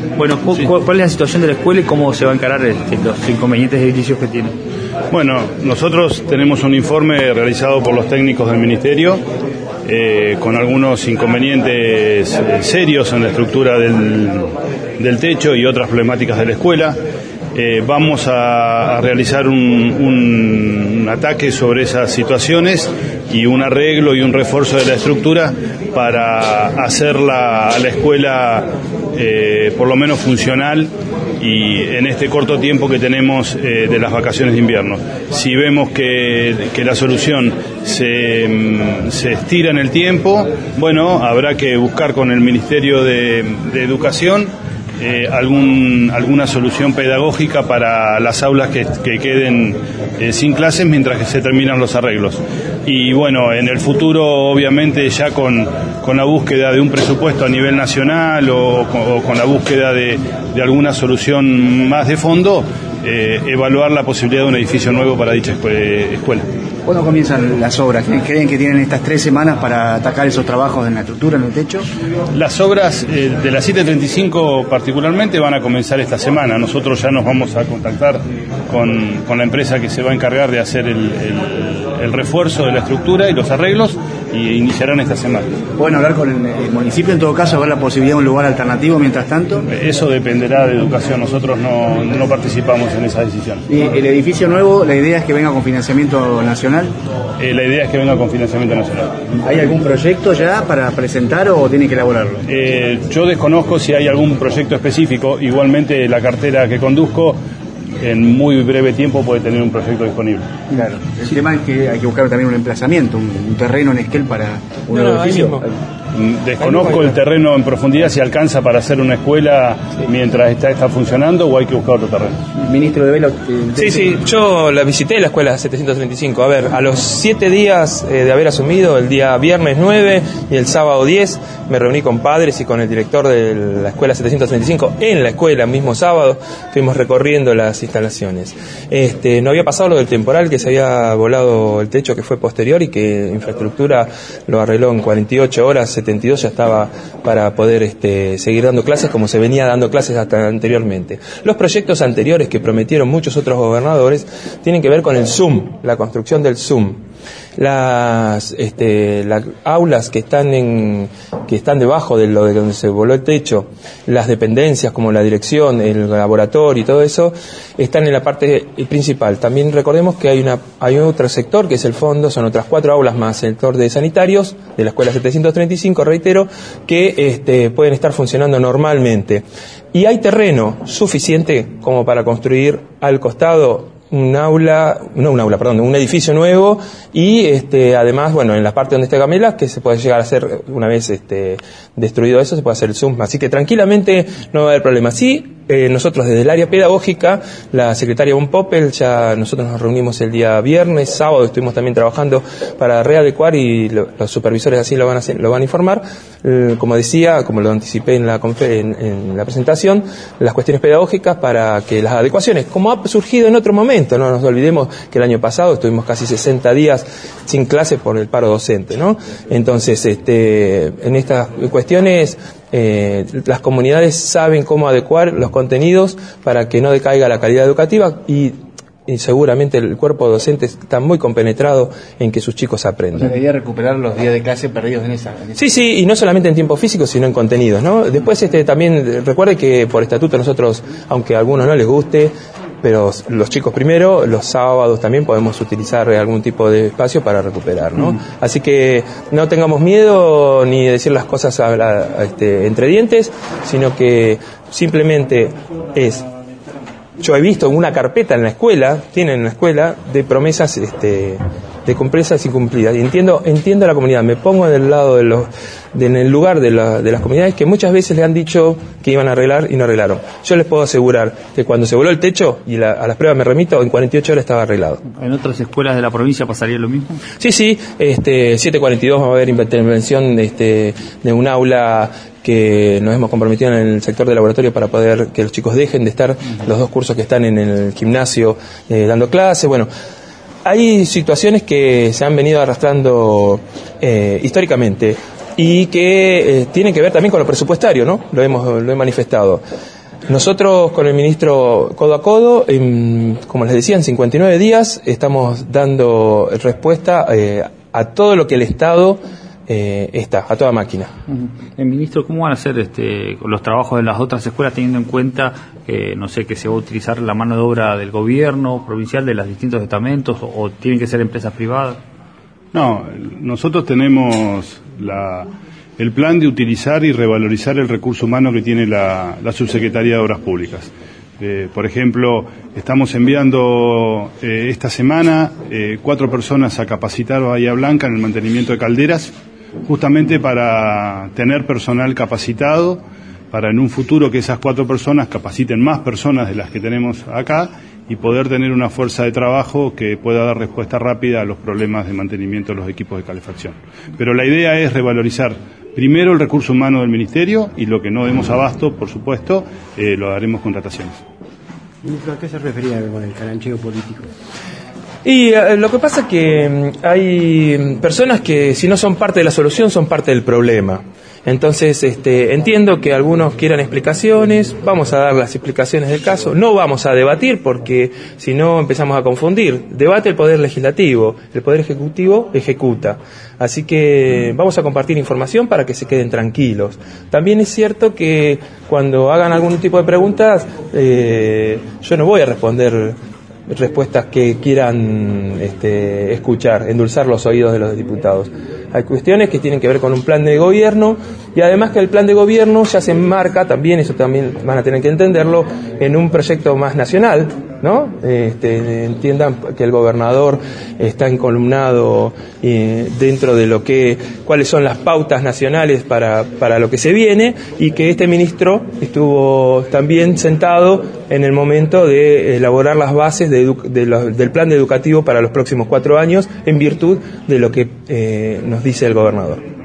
Bueno, Sí. ¿cuál es la situación de la escuela y cómo se va a encarar los inconvenientes edilicios que tiene? Bueno, nosotros tenemos un informe realizado por los técnicos del Ministerio con algunos inconvenientes serios en la estructura del techo y otras problemáticas de la escuela. Vamos a realizar un ataque sobre esas situaciones y un arreglo y un refuerzo de la estructura para hacerla a la escuela por lo menos funcional y en este corto tiempo que tenemos de las vacaciones de invierno. Si vemos que la solución se estira en el tiempo, bueno, habrá que buscar con el Ministerio de Educación alguna solución pedagógica para las aulas que queden sin clases mientras que se terminan los arreglos. Y bueno, en el futuro obviamente ya con la búsqueda de un presupuesto a nivel nacional o con la búsqueda de alguna solución más de fondo, evaluar la posibilidad de un edificio nuevo para dicha escuela. ¿Cuándo comienzan las obras? ¿Creen que tienen estas 3 semanas para atacar esos trabajos en la estructura, en el techo? Las obras de la 735 particularmente van a comenzar esta semana. Nosotros ya nos vamos a contactar con la empresa que se va a encargar de hacer el refuerzo de la estructura y los arreglos y iniciarán esta semana. ¿Pueden hablar con el municipio en todo caso, a ver la posibilidad de un lugar alternativo mientras tanto? Eso dependerá de Educación. Nosotros no participamos en esa decisión. ¿Y el edificio nuevo, la idea es que venga con financiamiento nacional? La idea es que venga con financiamiento nacional. ¿Hay algún proyecto ya para presentar o tiene que elaborarlo? Yo desconozco si hay algún proyecto específico. Igualmente la cartera que conduzco en muy breve tiempo puede tener un proyecto disponible. Claro. El tema es que hay que buscar también un emplazamiento, un terreno en Esquel para un edificio. Desconozco el terreno en profundidad, si alcanza para hacer una escuela mientras está funcionando o hay que buscar otro terreno. Ministro de Velo. Sí, yo la visité la escuela 735. A ver, a los 7 días de haber asumido, el día viernes 9 y el sábado 10, me reuní con padres y con el director de la escuela 735 en la escuela, mismo sábado, fuimos recorriendo las instalaciones. No había pasado lo del temporal, que se había volado el techo, que fue posterior y que infraestructura lo arregló en 48 horas, 72 ya estaba para poder seguir dando clases como se venía dando clases hasta anteriormente. Los proyectos anteriores que prometieron muchos otros gobernadores tienen que ver con el ZUM, la construcción del ZUM. Las aulas que están debajo de donde se voló el techo, las dependencias como la dirección, el laboratorio y todo eso, están en la parte principal. También recordemos que hay otro sector que es el fondo, son otras 4 aulas más, el sector de sanitarios de la escuela 735, reitero, que pueden estar funcionando normalmente. Y hay terreno suficiente como para construir al costado un edificio nuevo y además, bueno, en la parte donde está Gamela, que se puede llegar a hacer, una vez destruido eso, se puede hacer el ZUM, así que tranquilamente no va a haber problema. Sí, nosotros desde el área pedagógica, la secretaria Von Poppel, ya nosotros nos reunimos el día viernes, sábado estuvimos también trabajando para readecuar y los supervisores así lo van a informar, como decía, como lo anticipé en la presentación, las cuestiones pedagógicas para que las adecuaciones, como ha surgido en otro momento, no nos olvidemos que el año pasado estuvimos casi 60 días sin clases por el paro docente, ¿no? Entonces, en estas cuestiones, las comunidades saben cómo adecuar los contenidos para que no decaiga la calidad educativa y seguramente el cuerpo docente está muy compenetrado en que sus chicos aprendan. La idea es recuperar los días de clase perdidos en esa. Sí, y no solamente en tiempo físico, sino en contenidos, ¿no? Después también recuerde que por estatuto nosotros, aunque a algunos no les guste, pero los chicos primero, los sábados también podemos utilizar algún tipo de espacio para recuperar, ¿no? Así que no tengamos miedo ni decir las cosas entre dientes, sino que simplemente yo he visto una carpeta en la escuela, tienen en la escuela, de promesas de promesas incumplidas. Y entiendo a la comunidad, me pongo en el lado en el lugar de las comunidades que muchas veces le han dicho que iban a arreglar y no arreglaron. Yo les puedo asegurar que cuando se voló el techo, y a las pruebas me remito, en 48 horas estaba arreglado. ¿En otras escuelas de la provincia pasaría lo mismo? Sí, 742 va a haber intervención de un aula que nos hemos comprometido en el sector de laboratorio para poder que los chicos dejen de estar los 2 cursos que están en el gimnasio dando clases. Bueno, hay situaciones que se han venido arrastrando históricamente y que tienen que ver también con lo presupuestario, ¿no? Lo he manifestado. Nosotros con el ministro codo a codo, como les decía, en 59 días estamos dando respuesta a todo lo que el Estado está, a toda máquina. El ministro, ¿cómo van a hacer los trabajos de las otras escuelas teniendo en cuenta, no sé, que se va a utilizar la mano de obra del gobierno provincial, de los distintos estamentos, o tienen que ser empresas privadas? No, nosotros tenemos el plan de utilizar y revalorizar el recurso humano que tiene la Subsecretaría de Obras Públicas. Por ejemplo, estamos enviando esta semana 4 personas a capacitar a Bahía Blanca en el mantenimiento de calderas, justamente para tener personal capacitado, para en un futuro que esas 4 personas capaciten más personas de las que tenemos acá y poder tener una fuerza de trabajo que pueda dar respuesta rápida a los problemas de mantenimiento de los equipos de calefacción. Pero la idea es revalorizar primero el recurso humano del Ministerio y lo que no demos abasto, por supuesto, lo haremos contrataciones. Ministro, ¿a qué se refería con el carancheo político? Y lo que pasa es que hay personas que si no son parte de la solución son parte del problema. Entonces entiendo que algunos quieran explicaciones, vamos a dar las explicaciones del caso, no vamos a debatir porque si no empezamos a confundir. Debate el Poder Legislativo, el Poder Ejecutivo ejecuta. Así que vamos a compartir información para que se queden tranquilos. También es cierto que cuando hagan algún tipo de preguntas, yo no voy a responder respuestas que quieran escuchar, endulzar los oídos de los diputados. Hay cuestiones que tienen que ver con un plan de gobierno y además que el plan de gobierno ya se enmarca también, eso también van a tener que entenderlo, en un proyecto más nacional, ¿no? Entiendan que el gobernador está encolumnado dentro de cuáles son las pautas nacionales para lo que se viene y que este ministro estuvo también sentado en el momento de elaborar las bases del plan educativo para los próximos 4 años en virtud de lo que nos dice el gobernador.